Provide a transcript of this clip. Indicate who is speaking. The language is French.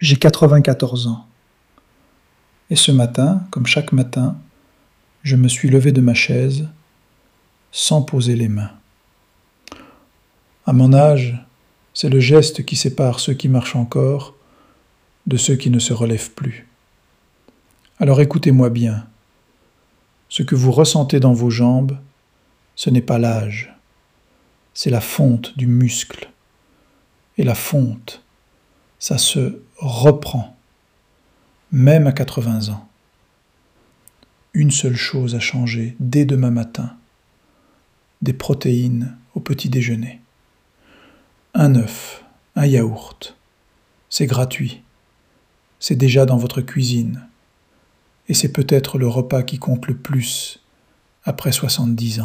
Speaker 1: J'ai 94 ans. Et ce matin, comme chaque matin, je me suis levé de ma chaise sans poser les mains. À mon âge, c'est le geste qui sépare ceux qui marchent encore de ceux qui ne se relèvent plus. Alors écoutez-moi bien. Ce que vous ressentez dans vos jambes, ce n'est pas l'âge, c'est la fonte du muscle. Et la fonte, ça se reprend, même à 80 ans. Une seule chose a changé dès demain matin. Des protéines au petit déjeuner. Un œuf, un yaourt. C'est gratuit. C'est déjà dans votre cuisine. Et c'est peut-être le repas qui compte le plus après 70 ans.